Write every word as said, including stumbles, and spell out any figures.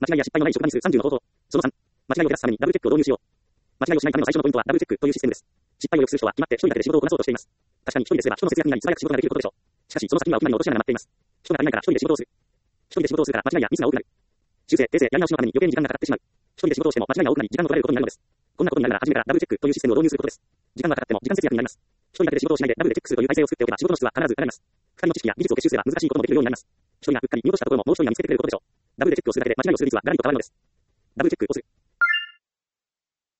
間違いや失敗のない職場に数さんじゅうの方法。そのさん、間違いを減らすためにダブルチェックを導入しよう。間違いをしないための最初のポイントはダブルチェックというシステムです。失敗を良くする人は決まって一人だけで仕事をこなそうとしています。確かに一人ですれば人の節約になり素早く仕事ができることでしょう。しかしその先には大きな落とし穴が待っています。人が足りないから一人で仕事をする。一人で仕事をするから間違いやミスが多くなる。修正、訂正、やり直しのために余計に時間がかかってしまう。一人で仕事をしても間違いが多くなり時間を取られることになるのです。こんなことになるなら初めからダブルチェックというシステムを導入することです。時間がかかっても時間節約になります。一人だけで仕事をしないでダブルでチェックするという体制を作っておけば仕事の質は必ず上がります。二人の知識や技術を結集すれば難しいこともできるようになります。一人がうっかり見落としたところももう一人が見つけてくれることでしょう。ダブルでチェックをするだけで間違いをする率はガラリと変わるのです。ダブルチェックをする。